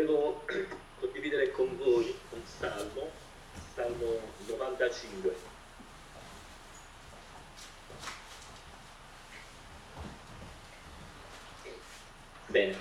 volevo condividere con voi un salmo, Salmo 95. Bene,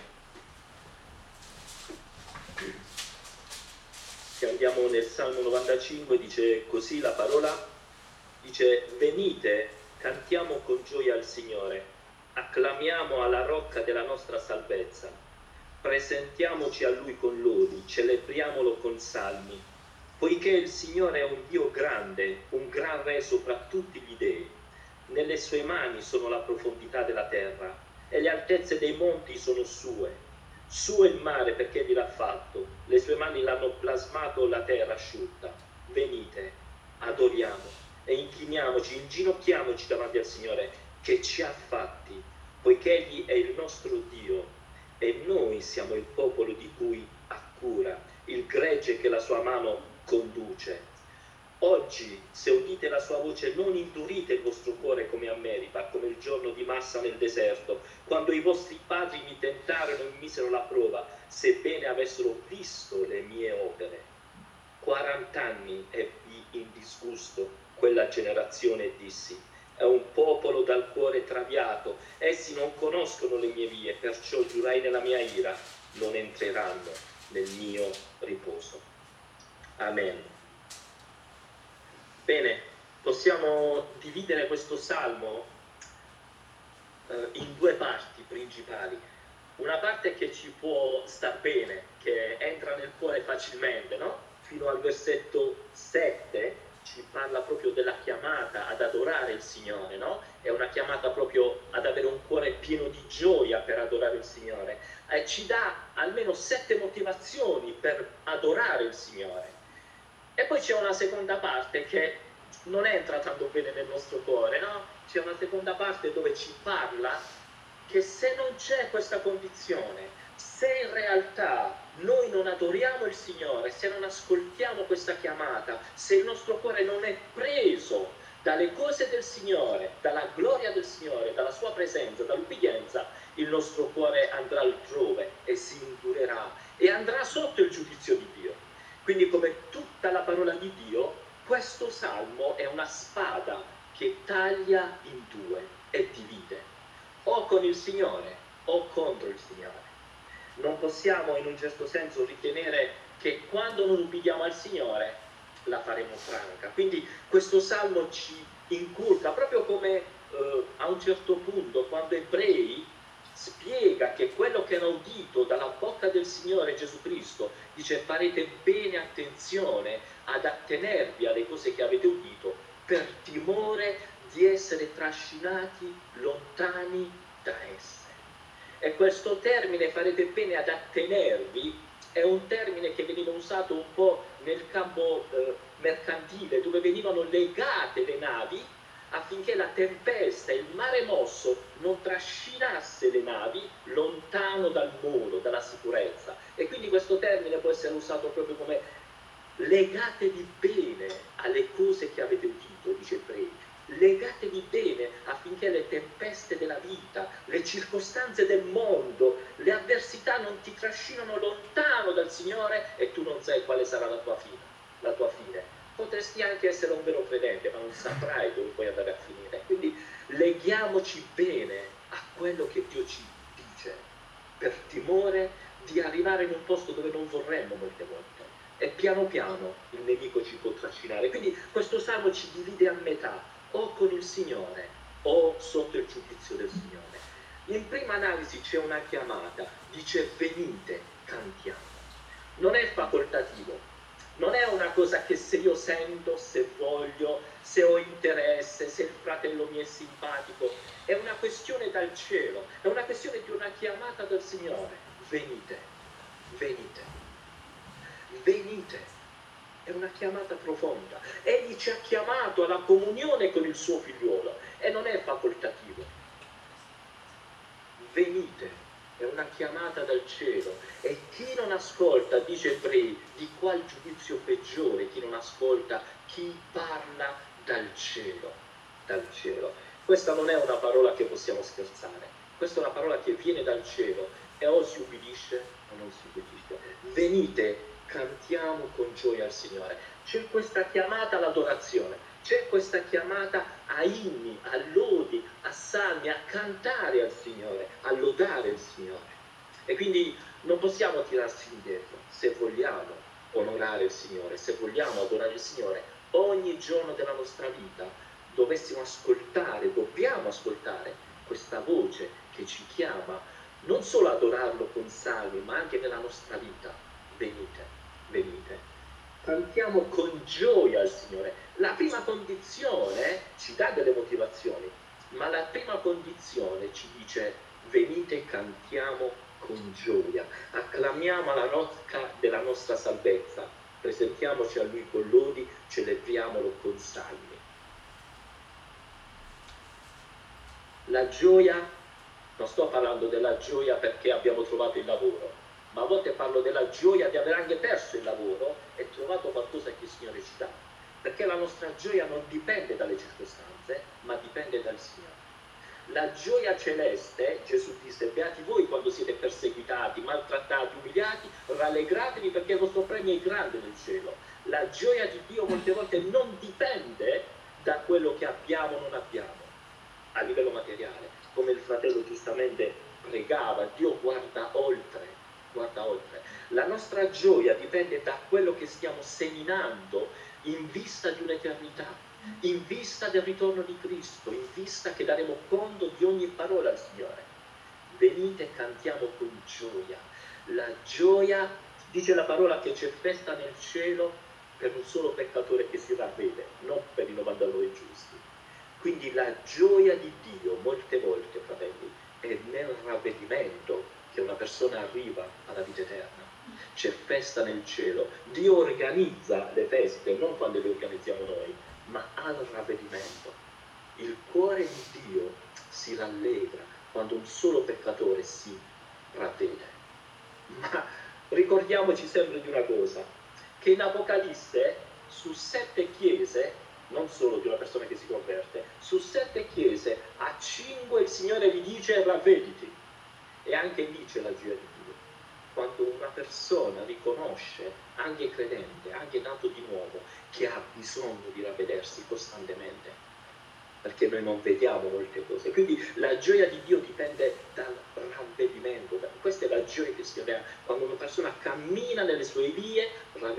se andiamo nel Salmo 95 dice così la parola, dice: venite, cantiamo con gioia al Signore, acclamiamo alla rocca della nostra salvezza, presentiamoci a Lui con lodi, celebriamolo con salmi, poiché il Signore è un Dio grande, un gran re sopra tutti gli dei. Nelle sue mani sono la profondità della terra e le altezze dei monti sono sue. Suo è il mare perché Egli l'ha fatto, le sue mani l'hanno plasmato la terra asciutta. Venite, adoriamo e inchiniamoci, inginocchiamoci davanti al Signore che ci ha fatti, poiché Egli è il nostro Dio e noi siamo il popolo di cui ha cura, il gregge che la sua mano conduce. Oggi, se udite la sua voce, non indurite il vostro cuore come a Meriba, come il giorno di Massa nel deserto, quando i vostri padri mi tentarono e mi misero la prova, sebbene avessero visto le mie opere. 40 anni ebbi in disgusto quella generazione e dissi: è un popolo dal cuore traviato, essi non conoscono le mie vie, perciò giurai nella mia ira, non entreranno nel mio riposo. Amen. Bene, possiamo dividere questo salmo in due parti principali. Una parte che ci può star bene, che entra nel cuore facilmente, no? Fino al versetto 7 ci parla proprio della chiamata ad adorare il Signore, no? È una chiamata proprio ad avere un cuore pieno di gioia per adorare il Signore. Ci dà almeno 7 motivazioni per adorare il Signore. E poi c'è una seconda parte che non entra tanto bene nel nostro cuore, no? C'è una seconda parte dove ci parla che se non c'è questa condizione, se in realtà noi non adoriamo il Signore, se non ascoltiamo questa chiamata, se il nostro cuore non è preso dalle cose del Signore, dalla gloria del Signore, dalla sua presenza, dall'ubbidienza, il nostro cuore andrà altrove e si indurerà e andrà sotto il giudizio di Dio. Quindi, come tutta la parola di Dio, questo salmo è una spada che taglia in due e divide, o con il Signore o contro il Signore. Non possiamo in un certo senso ritenere che quando non ubbidiamo al Signore la faremo franca. Quindi questo salmo ci inculca, proprio come a un certo punto quando Ebrei spiega che quello che hanno udito dalla bocca del Signore Gesù Cristo, dice: farete bene attenzione ad attenervi alle cose che avete udito per timore di essere trascinati lontani da esse. E questo termine, farete bene ad attenervi, è un termine che veniva usato un po' nel campo mercantile, dove venivano legate le navi affinché la tempesta, il mare mosso, non trascinasse le navi lontano dal molo, dalla sicurezza. E quindi questo termine può essere usato proprio come legatevi bene alle cose che avete udito, dice Ebrei. Legatevi bene affinché le tempeste della vita, le circostanze del mondo, le avversità non ti trascinano lontano dal Signore e tu non sai quale sarà la tua fine. Potresti anche essere un vero credente, ma non saprai dove puoi andare a finire. Quindi leghiamoci bene a quello che Dio ci dice, per timore di arrivare in un posto dove non vorremmo molte volte. E piano piano il nemico ci può trascinare. Quindi questo salmo ci divide a metà, o con il Signore o sotto il giudizio del Signore. In prima analisi c'è una chiamata, dice: venite, cantiamo. Non è facoltativo. Non è una cosa che se io sento, se voglio, se ho interesse, se il fratello mi è simpatico, è una questione dal cielo, è una questione di una chiamata del Signore. Venite, venite, venite. È una chiamata profonda. Egli ci ha chiamato alla comunione con il suo figliuolo e non è facoltativo. Venite. È una chiamata dal cielo, e chi non ascolta, dice Ebrei, di qual giudizio peggiore chi non ascolta, chi parla dal cielo, dal cielo. Questa non è una parola che possiamo scherzare, questa è una parola che viene dal cielo e o si ubbidisce o non si ubbidisce. venite, cantiamo con gioia al Signore. C'è questa chiamata all'adorazione, c'è questa chiamata a inni, a lodi, a salmi, a cantare al Signore, a lodare il Signore. E quindi non possiamo tirarci indietro se vogliamo onorare il Signore, se vogliamo adorare il Signore. Ogni giorno della nostra vita dobbiamo ascoltare questa voce che ci chiama non solo ad adorarlo con salmi, ma anche nella nostra vita. Venite, venite, cantiamo con gioia al Signore. La prima condizione ci dà delle motivazioni, ma la prima condizione ci dice: venite, cantiamo con gioia, acclamiamo la rocca della nostra salvezza, presentiamoci a Lui con lodi, celebriamolo con salmi. La gioia, non sto parlando della gioia perché abbiamo trovato il lavoro, ma a volte parlo della gioia di aver anche perso il lavoro e trovato qualcosa che il Signore ci dà, perché la nostra gioia non dipende dalle circostanze, ma dipende dal Signore. La gioia celeste, Gesù disse: beati voi quando siete perseguitati, maltrattati, umiliati, rallegratevi perché il vostro premio è grande nel cielo. La gioia di Dio molte volte non dipende da quello che abbiamo o non abbiamo a livello materiale, come il fratello giustamente pregava. Dio guarda oltre, guarda oltre. La nostra gioia dipende da quello che stiamo seminando in vista di un'eternità, in vista del ritorno di Cristo, in vista che daremo conto di ogni parola al Signore. Venite, cantiamo con gioia. La gioia, dice la parola, che c'è festa nel cielo per un solo peccatore che si ravvede, non per i 99 giusti. Quindi la gioia di Dio molte volte, fratelli, è nel ravvedimento che una persona arriva alla vita eterna. C'è festa nel cielo. Dio organizza le feste, non quando le organizziamo noi, ma al ravvedimento. Il cuore di Dio si rallegra quando un solo peccatore si ravvede. Ma ricordiamoci sempre di una cosa, che in Apocalisse su 7 chiese, non solo di una persona che si converte, su 7 chiese a 5 il Signore vi dice: ravvediti. E anche lì c'è la gioia di Dio, quando una persona riconosce, anche credente, anche nato di nuovo, che ha bisogno di ravvedersi costantemente, perché noi non vediamo molte cose. Quindi la gioia di Dio dipende dal ravvedimento. Questa è la gioia che si ha quando una persona cammina nelle sue vie,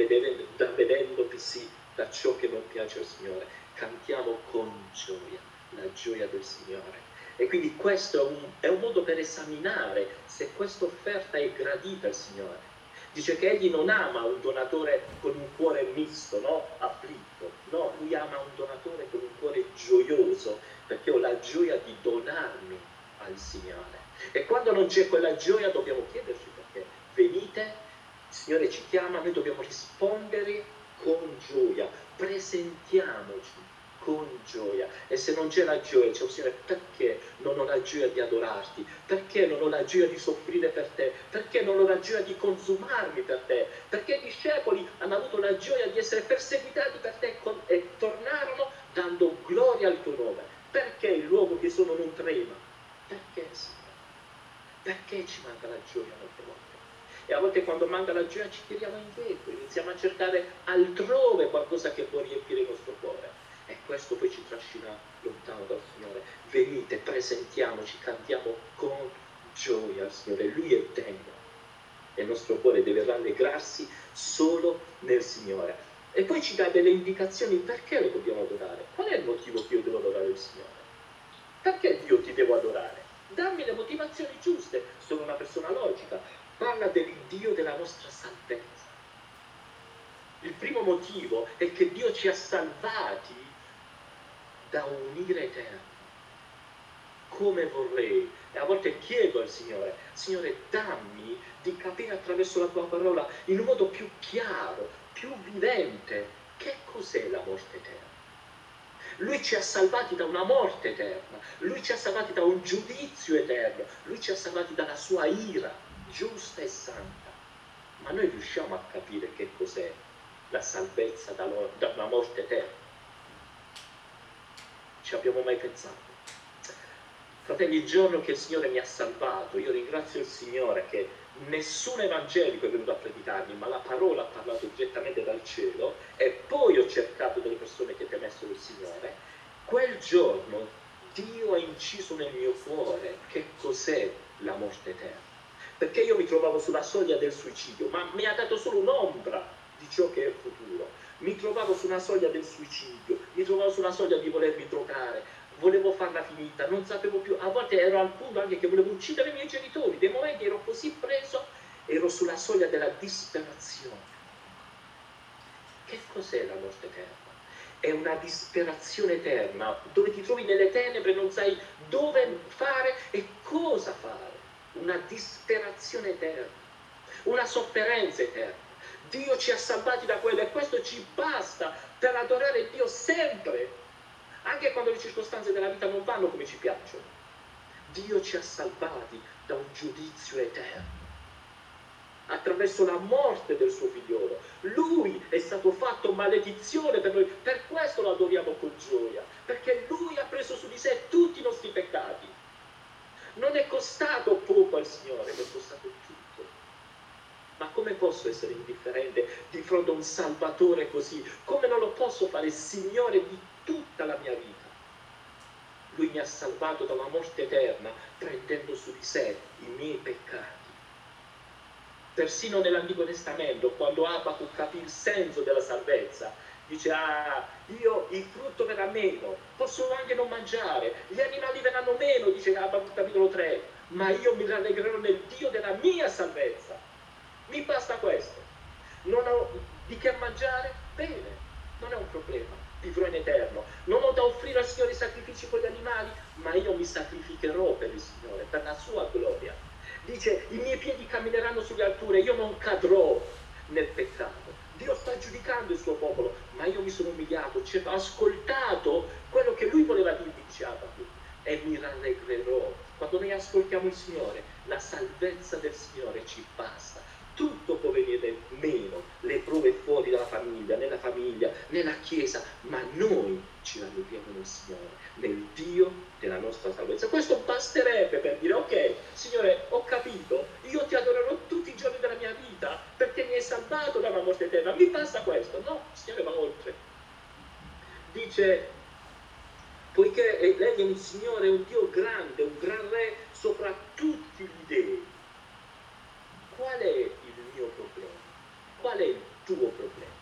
ravvedendosi da ciò che non piace al Signore. Cantiamo con gioia, la gioia del Signore. E quindi questo è un modo per esaminare se questa offerta è gradita al Signore. Dice che Egli non ama un donatore con un cuore misto, no? Afflitto. No, Lui ama un donatore con un cuore gioioso, perché ho la gioia di donarmi al Signore. E quando non c'è quella gioia dobbiamo chiederci perché. Venite, il Signore ci chiama, noi dobbiamo rispondere con gioia, presentiamoci con gioia. E se non c'è la gioia, c'è un Signore: perché non ho la gioia di adorarti? Perché non ho la gioia di soffrire per te? Perché non ho la gioia di consumarmi per te? Perché i discepoli hanno avuto la gioia di essere perseguitati per te e tornarono dando gloria al tuo nome? Perché il luogo che sono non trema? Perché, Signore? Perché ci manca la gioia molte volte? E a volte quando manca la gioia ci tiriamo indietro, iniziamo a cercare altrove qualcosa che può riempire il nostro cuore. E questo poi ci trascina lontano dal Signore. Venite, presentiamoci, cantiamo con gioia al Signore. Lui è degno e il nostro cuore deve rallegrarsi solo nel Signore. E poi ci dà delle indicazioni perché lo dobbiamo adorare. Qual è il motivo che io devo adorare il Signore? Perché Dio ti devo adorare? Dammi le motivazioni giuste. Sono una persona logica. Parla del Dio della nostra salvezza. Il primo motivo è che Dio ci ha salvati da un'ira eterna. Come vorrei, e a volte chiedo al Signore: Signore, dammi di capire attraverso la tua parola in un modo più chiaro, più vivente, che cos'è la morte eterna. Lui ci ha salvati da una morte eterna, Lui ci ha salvati da un giudizio eterno, Lui ci ha salvati dalla sua ira giusta e santa. Ma noi riusciamo a capire che cos'è la salvezza da una morte eterna? Ci abbiamo mai pensato? Fratelli, il giorno che il Signore mi ha salvato, io ringrazio il Signore che nessun evangelico è venuto a predicarmi, ma la parola ha parlato direttamente dal cielo, e poi ho cercato delle persone che temessero il Signore. Quel giorno Dio ha inciso nel mio cuore che cos'è la morte eterna, perché io mi trovavo sulla soglia del suicidio, ma mi ha dato solo un'ombra di ciò che è il futuro. Mi trovavo su una soglia del suicidio, mi trovavo sulla soglia di volermi drogare, volevo farla finita, non sapevo più, a volte ero al punto anche che volevo uccidere i miei genitori, dei momenti ero così preso, ero sulla soglia della disperazione. Che cos'è la morte eterna? È una disperazione eterna, dove ti trovi nelle tenebre, non sai dove fare e cosa fare. Una disperazione eterna, una sofferenza eterna. Dio ci ha salvati da quello e questo ci basta per adorare Dio sempre, anche quando le circostanze della vita non vanno come ci piacciono. Dio ci ha salvati da un giudizio eterno attraverso la morte del suo figliolo. Lui è stato fatto maledizione per noi, per questo lo adoriamo con gioia, perché lui ha preso su di sé tutti i nostri peccati. Non è costato poco al Signore, è costato tutto. Ma come posso essere indifferente di fronte a un Salvatore così? Come non lo posso fare Signore di tutta la mia vita? Lui mi ha salvato da una morte eterna, prendendo su di sé i miei peccati. Persino nell'Antico Testamento, quando Abacuc capì il senso della salvezza, dice: io il frutto verrà meno, posso anche non mangiare, gli animali verranno meno, dice Abacuc capitolo 3, ma io mi rallegrerò nel Dio della mia salvezza. Mi basta questo. Non ho di che mangiare? Bene, non è un problema, vivrò in eterno. Non ho da offrire al Signore sacrifici con gli animali, ma io mi sacrificherò per il Signore, per la sua gloria. Dice: i miei piedi cammineranno sulle alture, io non cadrò nel peccato. Dio sta giudicando il suo popolo, ma io mi sono umiliato, ho ascoltato quello che lui voleva dirmi, dice Abacuc, e mi rallegrerò. Quando noi ascoltiamo il Signore, la salvezza del Signore ci basta. Tutto può venire meno, le prove fuori dalla famiglia, nella Chiesa, ma noi ci rallegriamo nel Signore, nel Dio della nostra salvezza. Questo basterebbe per dire: ok, Signore, ho capito, io ti adorerò tutti i giorni della mia vita perché mi hai salvato da una morte eterna. Mi basta questo? No, il Signore va oltre. Dice: poiché lei è un Signore, un Dio grande, un gran Re sopra tutti gli dei. Qual è il mio problema? Qual è il tuo problema?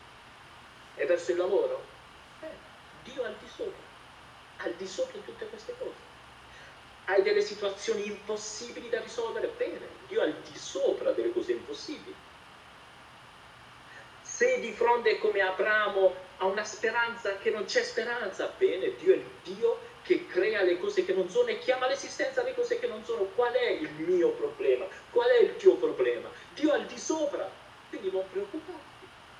È verso il lavoro? Dio è al di sopra di tutte queste cose. Hai delle situazioni impossibili da risolvere? Bene, Dio è al di sopra delle cose impossibili. Sei di fronte, come Abramo, a una speranza che non c'è speranza? Bene, Dio è il Dio che crea le cose che non sono e chiama all'esistenza le cose che non sono. Qual è il mio problema? Qual è il tuo problema? Dio è al di sopra, quindi non preoccuparti.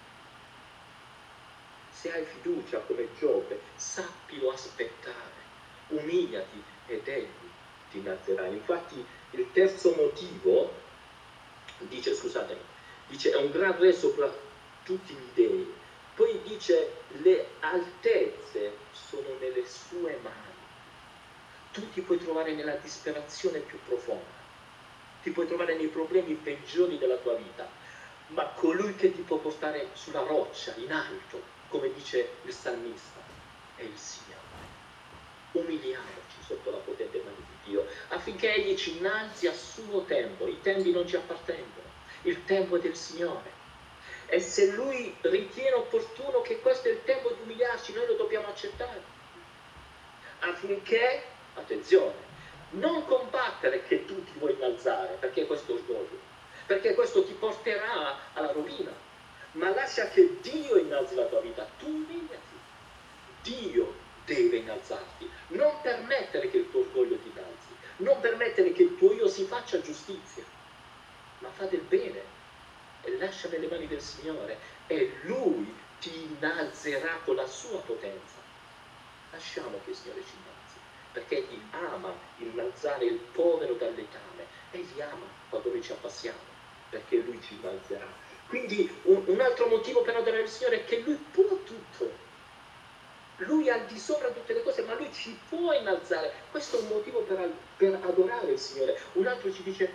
Se hai fiducia come Giobbe, sappilo aspettare, umiliati ed egli ti innalzerai. Infatti il terzo motivo dice è un gran re sopra tutti gli dei. Poi dice: le altezze sono nelle sue mani. Tu ti puoi trovare nella disperazione più profonda, ti puoi trovare nei problemi peggiori della tua vita, ma colui che ti può portare sulla roccia, in alto, come dice il salmista, è il Signore. Umiliamoci sotto la potente mano di Dio, affinché Egli ci innalzi a suo tempo. I tempi non ci appartengono, il tempo è del Signore. E se Lui ritiene opportuno che questo è il tempo di umiliarci, noi lo dobbiamo accettare, affinché, attenzione, non combattere che tu ti vuoi innalzare, perché questo è orgoglio, perché questo ti porterà alla rovina, ma lascia che Dio innalzi la tua vita. Tu umiliati, Dio deve innalzarti. Non permettere che il tuo orgoglio ti innalzi, non permettere che il tuo io si faccia giustizia, ma fa del bene e lascia nelle mani del Signore, e Lui ti innalzerà con la sua potenza. Lasciamo che il Signore ci innalzi, perché Egli ama innalzare il povero dal letame. Egli ama quando noi ci abbassiamo, perché Lui ci innalzerà. Quindi un altro motivo per adorare il Signore è che Lui può tutto. Lui è al di sopra di tutte le cose, ma Lui ci può innalzare. Questo è un motivo per adorare il Signore. Un altro ci dice: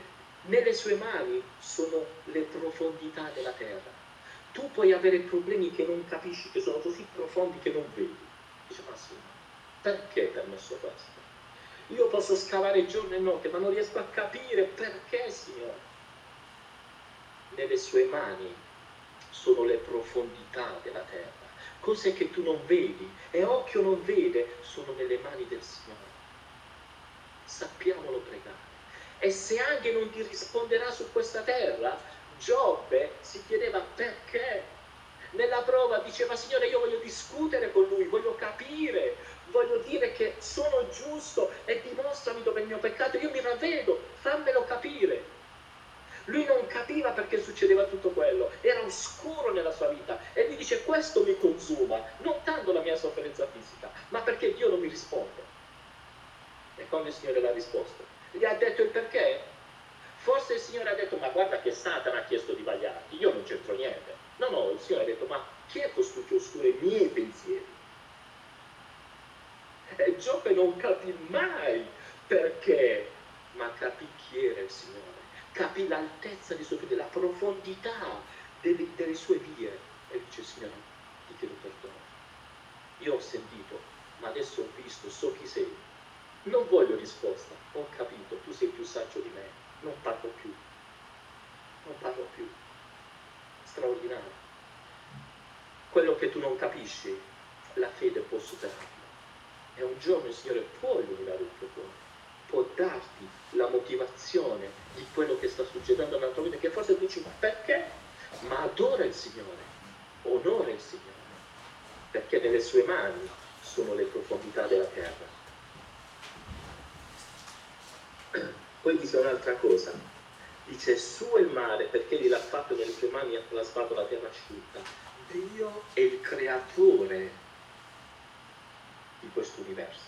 Nelle sue mani sono le profondità della terra. Tu puoi avere problemi che non capisci, che sono così profondi che non vedi. Dice, ma sì, perché hai permesso questo? Io posso scavare giorno e notte, ma non riesco a capire perché, Signore. Nelle sue mani sono le profondità della terra. Cose che tu non vedi e occhio non vede sono nelle mani del Signore. Sappiamolo pregare. E se anche non ti risponderà su questa terra, Giobbe si chiedeva perché. Nella prova diceva, Signore, io voglio discutere con lui, voglio capire, voglio dire che sono giusto e dimostrami dove è il mio peccato, io mi ravvedo, fammelo capire. Lui non capiva perché succedeva tutto quello, era oscuro nella sua vita e lui dice, questo mi consuma, non tanto la mia sofferenza fisica, ma perché Dio non mi risponde. E quando il Signore l'ha risposto, gli ha detto il perché? Forse il Signore ha detto, ma guarda che Satana ha chiesto di vagliarti, io non c'entro niente. No, il Signore ha detto, ma chi è costui che oscura i miei pensieri? E Giobbe non capì mai perché, ma capì chi era il Signore, capì l'altezza dei suoi piedi, la profondità delle sue vie. E dice, Signore, ti chiedo perdono. Io ho sentito, ma adesso ho visto, so chi sei. Non voglio risposta, ho capito, tu sei più saggio di me, non parlo più. Straordinario. Quello che tu non capisci, la fede può superarlo. E un giorno il Signore può illuminare il tuo cuore, può darti la motivazione di quello che sta succedendo nella tua vita, che forse tu dici, ma perché? Ma adora il Signore, onora il Signore, perché nelle sue mani sono le profondità della terra. Poi dice un'altra cosa, dice, suo il mare perché Egli l'ha fatto nelle sue mani e ha plasmato la terra asciutta. Dio è il creatore di questo universo.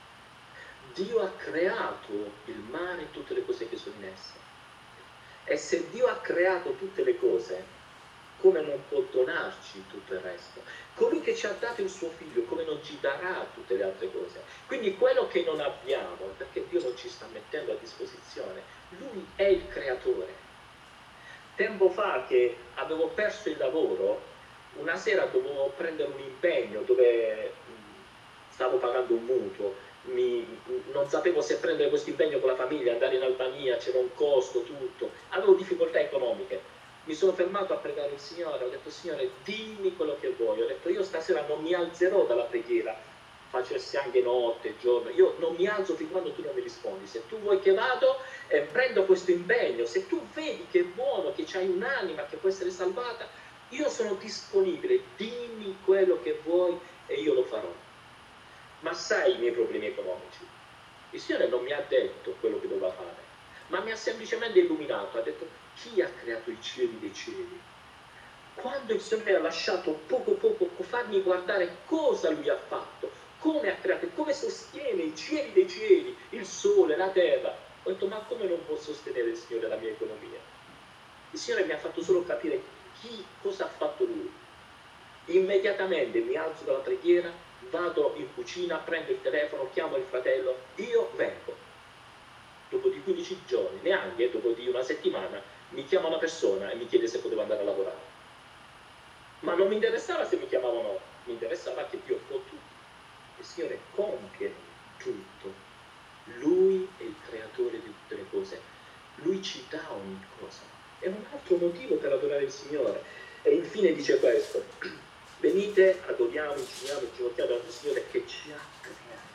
Dio ha creato il mare e tutte le cose che sono in esso. E se Dio ha creato tutte le cose, come non può donarci tutto il resto? Colui che ci ha dato il suo figlio, come non ci darà tutte le altre cose? Quindi quello che non abbiamo, perché Dio non ci sta mettendo a disposizione, Lui è il creatore. Tempo fa che avevo perso il lavoro, una sera dovevo prendere un impegno dove stavo pagando un mutuo, non sapevo se prendere questo impegno con la famiglia, andare in Albania, c'era un costo, tutto, avevo difficoltà economiche. Mi sono fermato a pregare il Signore, ho detto, Signore, dimmi quello che vuoi. Ho detto, io stasera non mi alzerò dalla preghiera, facessi anche notte, giorno, io non mi alzo fin quando tu non mi rispondi. Se tu vuoi che vado, prendo questo impegno, se tu vedi che è buono, che c'hai un'anima che può essere salvata, io sono disponibile, dimmi quello che vuoi e io lo farò. Ma sai i miei problemi economici? Il Signore non mi ha detto quello che doveva fare, ma mi ha semplicemente illuminato, ha detto, chi ha creato i cieli dei cieli? Quando il Signore ha lasciato poco farmi guardare cosa Lui ha fatto, come ha creato, come sostiene i cieli dei cieli, il sole, la terra, ho detto, ma come non può sostenere il Signore la mia economia? Il Signore mi ha fatto solo capire cosa ha fatto Lui. Immediatamente mi alzo dalla preghiera, vado in cucina, prendo il telefono, chiamo il fratello, io vengo. Dopo di 15 giorni, neanche dopo di una settimana, mi chiama una persona e mi chiede se potevo andare a lavorare. Ma non mi interessava se mi chiamavano o no, mi interessava che Dio può tutto. Il Signore compie tutto. Lui è il creatore di tutte le cose. Lui ci dà ogni cosa. È un altro motivo per adorare il Signore. E infine dice questo. Venite, adoriamo, incidiamo, ginocchiamo al Signore che ci ha creati.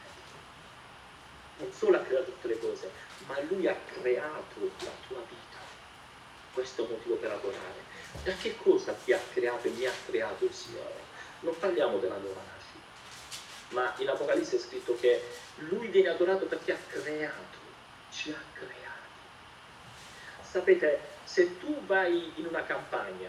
Non solo ha creato tutte le cose, ma Lui ha creato la tua vita. Questo è un motivo per adorare. Da che cosa ti ha creato e mi ha creato il Signore? Non parliamo della nuova nascita, ma in Apocalisse è scritto che Lui viene adorato perché ha creato, ci ha creati. Sapete, se tu vai in una campagna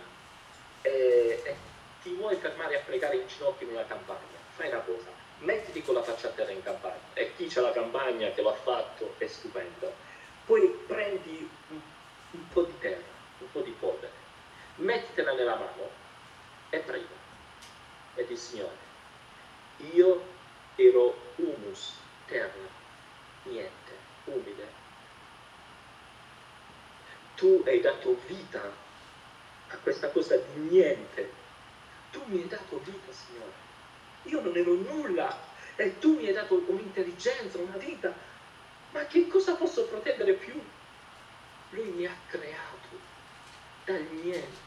e ti vuoi fermare a pregare in ginocchio in una campagna, fai una cosa, mettiti con la faccia a terra in campagna, e chi c'ha la campagna che l'ha fatto è stupendo, poi prendi un po' di terra, un po' di polvere, mettitela nella mano e prega e di Signore, io ero humus, terra, niente, umile, tu hai dato vita a questa cosa di niente. Tu mi hai dato vita, Signore. Io non ero nulla e tu mi hai dato un'intelligenza, una vita. Ma che cosa posso pretendere più? Lui mi ha creato dal niente.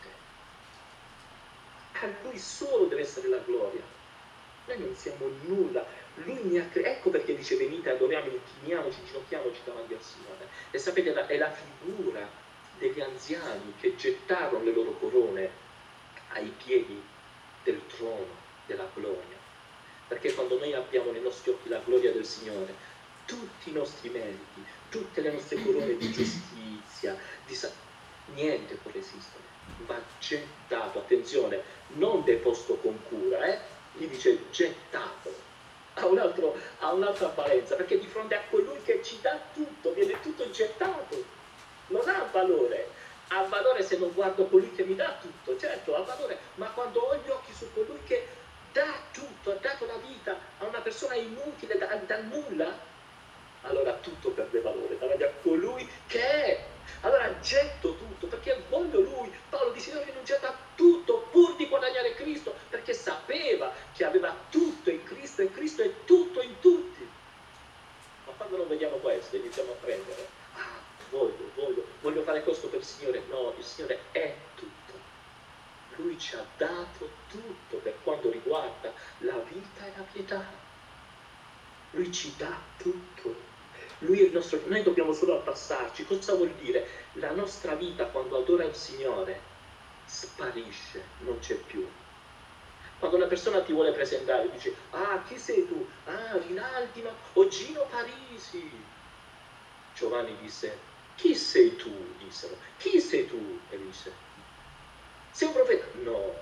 A lui solo deve essere la gloria. Noi non siamo nulla. Lui mi ha creato. Ecco perché dice venite, adoriamo, inchiniamoci, ginocchiamoci davanti al Signore. E sapete, è la figura degli anziani che gettarono le loro corone ai piedi del trono della gloria. Perché quando noi abbiamo nei nostri occhi la gloria del Signore, tutti i nostri meriti, tutte le nostre corone di giustizia, niente può resistere. Va gettato, attenzione, non deposto con cura, gli dice gettato, ha un'altra valenza, perché di fronte a colui che ci dà tutto, viene tutto gettato, non ha valore. Ha valore se non guardo colui che mi dà tutto, certo ha valore, ma quando ho gli occhi su colui che dà tutto, ha dato la vita a una persona inutile dal nulla, allora tutto perde valore davanti a colui che è. Allora getto tutto perché voglio lui. Paolo dice io ho rinunciato a tutto pur di guadagnare Cristo, perché sapeva che aveva tutto in Cristo e Cristo è tutto in tutti. Ma quando non vediamo questo iniziamo a prendere, voglio fare questo per il Signore. No, il Signore è tutto. Lui ci ha dato tutto per quanto riguarda la vita e la pietà. Lui ci dà tutto. Lui è il nostro, noi dobbiamo solo abbassarci. Cosa vuol dire? La nostra vita quando adora il Signore sparisce, non c'è più. Quando una persona ti vuole presentare, dice, ah, chi sei tu? Ah, Rinaldi, o Gino Parisi. Giovanni disse, chi sei tu? Dissero, chi sei tu? E disse, sei un profeta? No,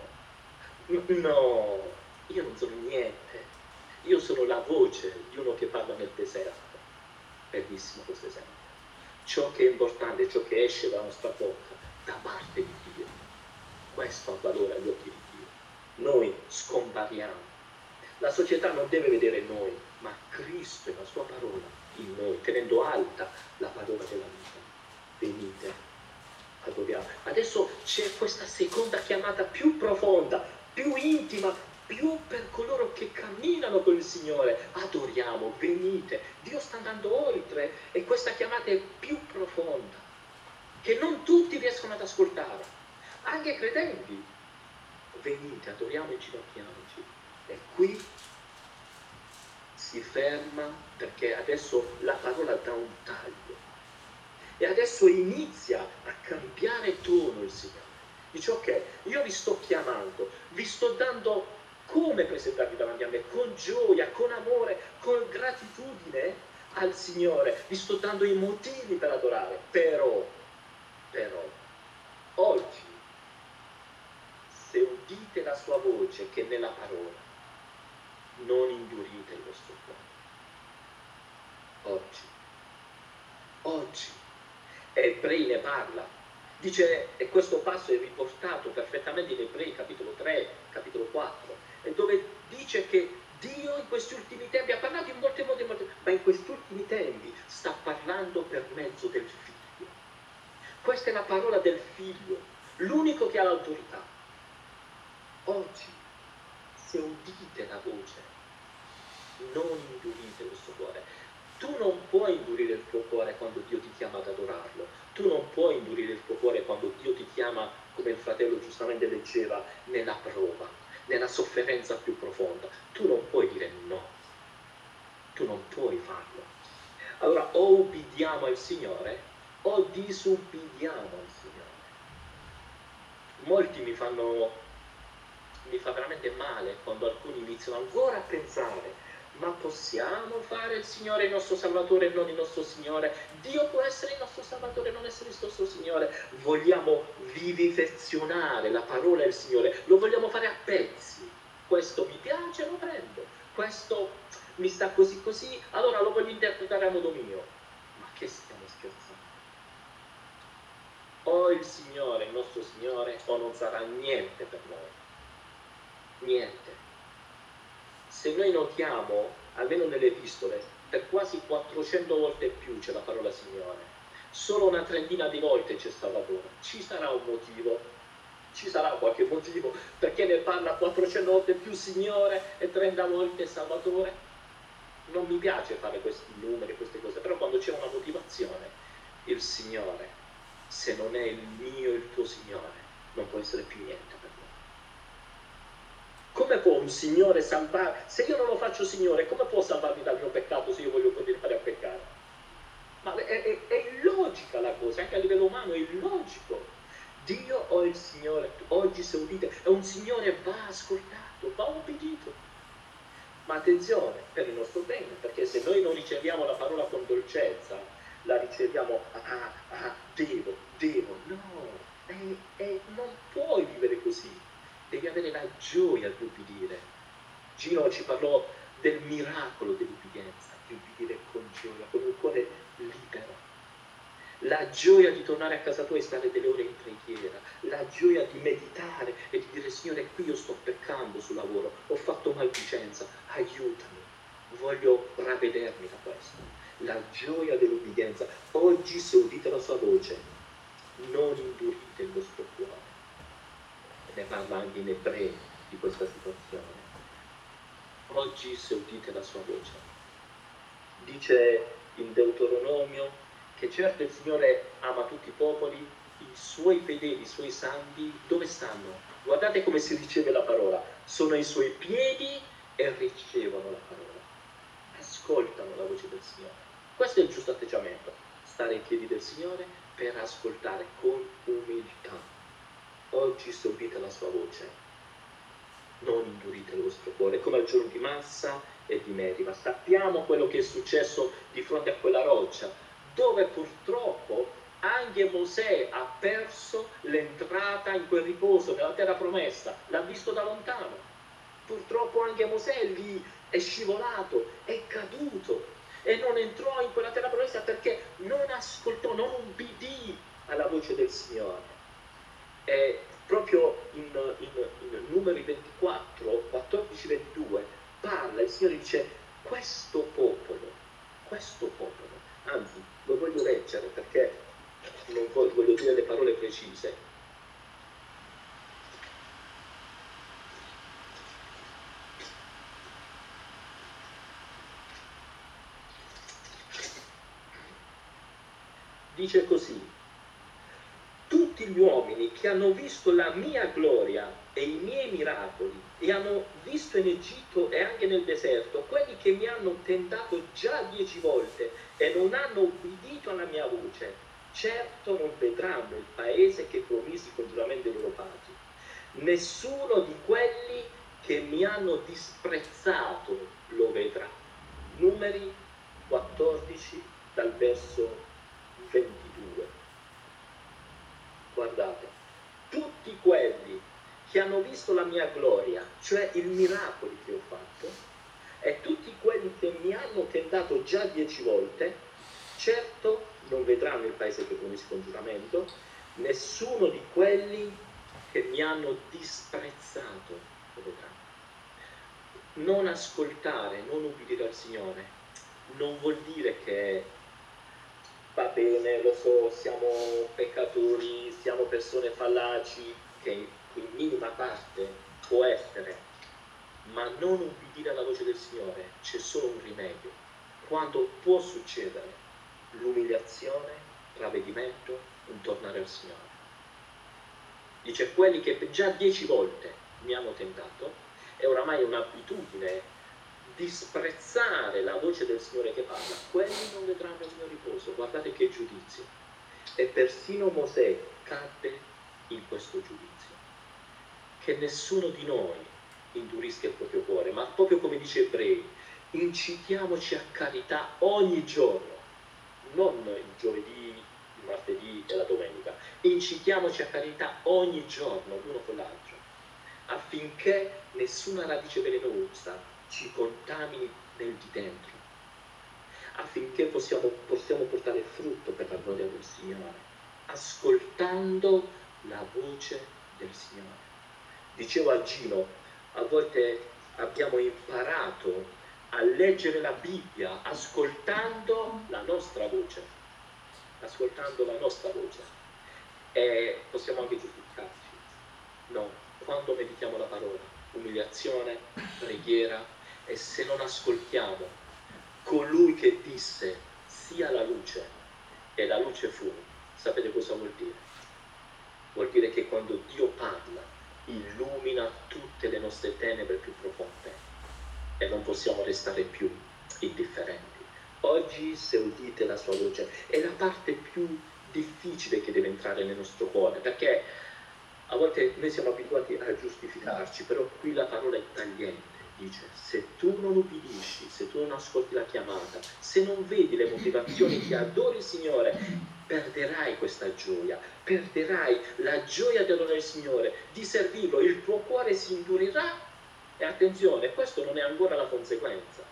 io non sono niente. Io sono la voce di uno che parla nel deserto. Bellissimo questo esempio. Ciò che è importante, ciò che esce dalla nostra bocca, da parte di Dio, questo ha valore agli occhi di Dio. Noi scompariamo. La società non deve vedere noi, ma Cristo e la sua parola in noi, tenendo alta la parola della vita. Venite, adoriamo. Adesso c'è questa seconda chiamata più profonda, più intima, più per coloro che camminano con il Signore. Adoriamo, venite. Dio sta andando oltre e questa chiamata è più profonda, che non tutti riescono ad ascoltare, anche credenti. Venite, adoriamo e ginocchiamoci. E qui si ferma perché adesso la parola dà un taglio. E adesso inizia a cambiare tono il Signore. Dice ok, io vi sto chiamando, vi sto dando come presentarvi davanti a me, con gioia, con amore, con gratitudine al Signore. Vi sto dando i motivi per adorare. Però, oggi, se udite la sua voce che è nella parola, non indurite il vostro cuore. Oggi. Ebrei ne parla. Dice, e questo passo è riportato perfettamente in Ebrei capitolo 3, capitolo 4, e dove dice che Dio in questi ultimi tempi ha parlato in molti modi, ma in questi ultimi tempi sta parlando per mezzo del Figlio. Questa è la parola del Figlio, l'unico che ha l'autorità. Oggi, se udite la voce, non indurite il vostro cuore. Tu non puoi indurire il tuo cuore quando Dio ti chiama ad adorarlo. Tu non puoi indurire il tuo cuore quando Dio ti chiama, come il fratello giustamente leggeva, nella prova, nella sofferenza più profonda. Tu non puoi dire no. Tu non puoi farlo. Allora o ubbidiamo al Signore o disubbidiamo al Signore. Molti mi fa veramente male quando alcuni iniziano ancora a pensare: ma possiamo fare il Signore il nostro Salvatore e non il nostro Signore? Dio può essere il nostro Salvatore e non essere il nostro Signore? Vogliamo vivisezionare la parola del Signore, lo vogliamo fare a pezzi. Questo mi piace, lo prendo. Questo mi sta così, allora lo voglio interpretare a modo mio. Ma che stiamo scherzando? O il Signore, il nostro Signore, o non sarà niente per noi. Niente. Se noi notiamo, almeno nelle epistole, per quasi 400 volte più c'è la parola Signore. solo una trentina di volte c'è Salvatore. Ci sarà un motivo, ci sarà qualche motivo, perché ne parla 400 volte più Signore e 30 volte Salvatore. Non mi piace fare questi numeri, queste cose, però quando c'è una motivazione, il Signore, se non è il mio, il tuo Signore, non può essere più niente per me. Come può un Signore salvare? Se io non lo faccio Signore, come può salvarmi dal mio peccato se io voglio continuare a peccare? Ma è illogica la cosa, anche a livello umano è illogico. Dio o il Signore, oggi se udite, è un Signore, va ascoltato, va obbedito. Ma attenzione, per il nostro bene, perché se noi non riceviamo la parola con dolcezza, la riceviamo, devo, no, non puoi vivere così, devi avere la gioia di ubbidire. Gino ci parlò del miracolo dell'ubbidienza, di ubbidire con gioia, con un cuore libero. La gioia di tornare a casa tua e stare delle ore in preghiera, la gioia di meditare e di dire Signore, qui io sto peccando sul lavoro, ho fatto maldicenza, aiutami, voglio ravvedermi da questo. La gioia dell'ubbidienza. Oggi se udite la sua voce, non indurite il vostro cuore. Ne parla anche in Ebrei di questa situazione. Oggi se udite la sua voce. Dice in Deuteronomio che certo il Signore ama tutti i popoli, i suoi fedeli, i suoi santi, dove stanno? Guardate come si riceve la parola, sono ai suoi piedi e ricevono la parola, ascoltano la voce del Signore. Questo è il giusto atteggiamento, stare ai piedi del Signore per ascoltare con umiltà. Oggi se udite la sua voce, non indurite il vostro cuore, come al giorno di Massa e di Meriba. Sappiamo quello che è successo di fronte a quella roccia, dove purtroppo anche Mosè ha perso l'entrata in quel riposo nella terra promessa, l'ha visto da lontano. Purtroppo anche Mosè lì è scivolato, è caduto e non entrò in quella terra promessa perché non ascoltò, non ubbidì alla voce del Signore. E proprio in Numeri 24, 14-22 parla, il Signore dice questo popolo, anzi lo voglio leggere perché non voglio dire le parole precise. Dice così: tutti gli uomini che hanno visto la mia gloria e i miei miracoli e hanno visto in Egitto e anche nel deserto, quelli che mi hanno tentato già 10 volte e non hanno ubbidito alla mia voce, certo non vedranno il paese che promisi con giuramento ai loro padri. Nessuno di quelli che mi hanno disprezzato lo vedrà. Numeri 14 dal verso 22. Guardate, tutti quelli che hanno visto la mia gloria, cioè i miracoli che ho fatto, e tutti quelli che mi hanno tentato già 10 volte, certo non vedranno il paese che promisi con giuramento, nessuno di quelli che mi hanno disprezzato lo vedrà. Non ascoltare, non ubbidire al Signore, non vuol dire che va bene, lo so, siamo peccatori, siamo persone fallaci, che in minima parte può essere, ma non ubbidire alla voce del Signore, c'è solo un rimedio. Quando può succedere l'umiliazione, il ravvedimento, un tornare al Signore. Dice, quelli che già 10 volte mi hanno tentato, è oramai un'abitudine disprezzare la voce del Signore che parla, quelli non vedranno il mio riposo. Guardate che giudizio. E persino Mosè cadde in questo giudizio. Che nessuno di noi indurisca il proprio cuore, ma proprio come dice Ebrei, incitiamoci a carità ogni giorno, non il giovedì, il martedì e la domenica, incitiamoci a carità ogni giorno l'uno con l'altro, affinché nessuna radice velenosa ci contamini nel di dentro, affinché possiamo portare frutto per la gloria del Signore, ascoltando la voce del Signore. Dicevo a Gino, a volte abbiamo imparato a leggere la Bibbia ascoltando la nostra voce. ascoltando la nostra voce. E possiamo anche giustificarci. No, quando meditiamo la parola, umiliazione, preghiera, e se non ascoltiamo colui che disse sia la luce e la luce fu, sapete cosa vuol dire? Vuol dire che quando Dio parla illumina tutte le nostre tenebre più profonde e non possiamo restare più indifferenti. Oggi se udite la sua voce è la parte più difficile che deve entrare nel nostro cuore, perché a volte noi siamo abituati a giustificarci, però qui la parola è tagliente. Dice, se tu non ubbidisci, se tu non ascolti la chiamata, se non vedi le motivazioni che adori il Signore, perderai questa gioia, perderai la gioia di adorare il Signore, di servirlo, il tuo cuore si indurirà. E attenzione, questo non è ancora la conseguenza,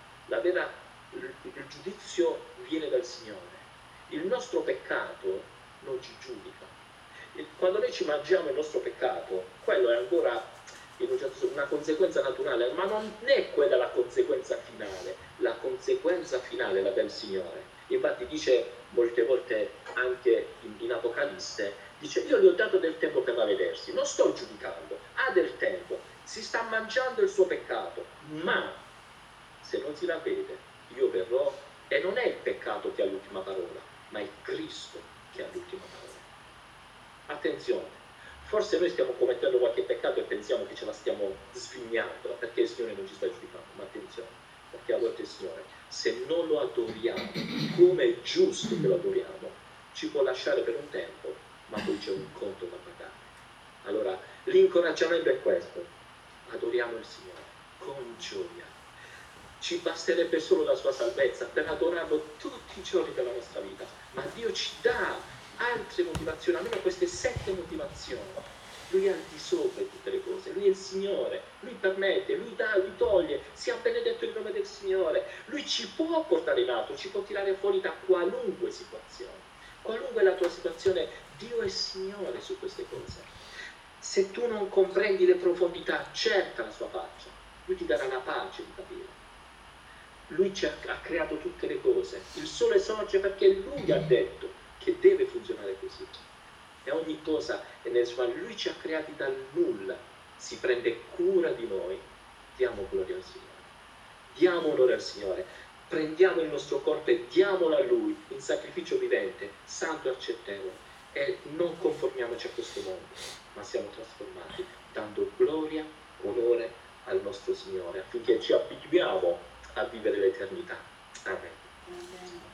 il giudizio viene dal Signore. Il nostro peccato non ci giudica. Quando noi ci mangiamo il nostro peccato, quello è ancora una conseguenza naturale, ma non è quella la conseguenza finale. La conseguenza finale è la del Signore. Infatti dice molte volte anche in Apocalisse, dice io gli ho dato del tempo per ravvedersi, non sto giudicando, ha del tempo, si sta mangiando il suo peccato, ma se non si ravvede io verrò, e non è il peccato che ha l'ultima parola, ma è Cristo che ha l'ultima parola. Attenzione, forse noi stiamo commettendo qualche peccato e pensiamo che ce la stiamo svignando perché il Signore non ci sta giudicando, ma attenzione, perché a volte il Signore, se non lo adoriamo come è giusto che lo adoriamo, ci può lasciare per un tempo, ma poi c'è un conto da pagare. Allora l'incoraggiamento è questo: adoriamo il Signore con gioia. Ci basterebbe solo la sua salvezza per adorarlo tutti i giorni della nostra vita, ma Dio ci dà altre motivazioni, almeno queste 7 motivazioni. Lui è al di sopra di tutte le cose, lui è il Signore, lui permette, lui dà, lui toglie, sia benedetto il nome del Signore. Lui ci può portare in alto, ci può tirare fuori da qualunque situazione. Qualunque la tua situazione, Dio è Signore su queste cose. Se tu non comprendi le profondità, cerca la sua faccia, lui ti darà la pace di capire. Lui ci ha creato tutte le cose, il sole sorge perché lui ha detto che deve funzionare così, e ogni cosa è nel suo mano. Lui ci ha creati dal nulla, si prende cura di noi. Diamo gloria al Signore, diamo onore al Signore, prendiamo il nostro corpo e diamolo a Lui in sacrificio vivente, santo e accettevole, e non conformiamoci a questo mondo, ma siamo trasformati dando gloria, onore al nostro Signore, affinché ci abituiamo a vivere l'eternità. Amen.